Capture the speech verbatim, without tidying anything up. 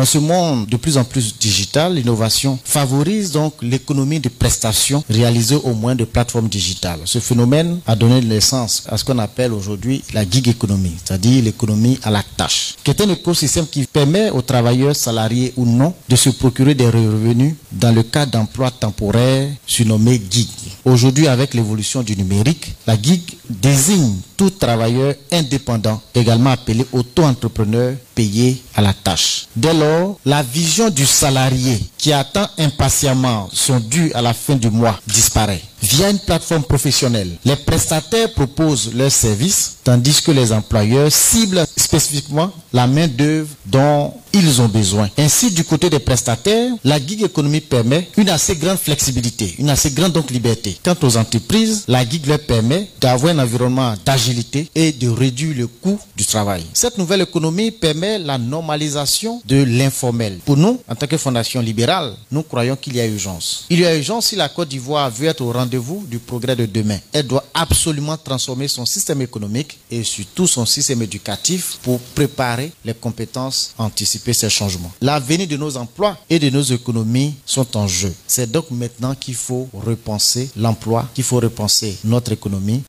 Dans ce monde de plus en plus digital, l'innovation favorise donc l'économie de prestations réalisée au moyen de plateformes digitales. Ce phénomène a donné naissance à ce qu'on appelle aujourd'hui la gig economy, c'est-à-dire l'économie à la tâche, qui est un écosystème qui permet aux travailleurs, salariés ou non, de se procurer des revenus dans le cadre d'emplois temporaires surnommés gig. Aujourd'hui, avec l'évolution du numérique, la gig désigne tout travailleur indépendant, également appelé auto-entrepreneur payé à la tâche. Dès lors, la vision du salarié qui attend impatiemment son dû à la fin du mois disparaît. Via une plateforme professionnelle, les prestataires proposent leurs services, tandis que les employeurs ciblent spécifiquement la main-d'œuvre dont ils ont besoin. Ainsi, du côté des prestataires, la gig economy permet une assez grande flexibilité, une assez grande donc liberté. Quant aux entreprises, la gig leur permet d'avoir un environnement d'agilité et de réduire le coût du travail. Cette nouvelle économie permet la normalisation de l'informel. Pour nous, en tant que fondation libérale, nous croyons qu'il y a urgence. Il y a urgence si la Côte d'Ivoire veut être au rendez-vous du progrès de demain. Elle doit absolument transformer son système économique et surtout son système éducatif pour préparer les compétences anticiper ces changements. L'avenir de nos emplois et de nos économies sont en jeu. C'est donc maintenant qu'il faut repenser l'emploi, qu'il faut repenser notre économie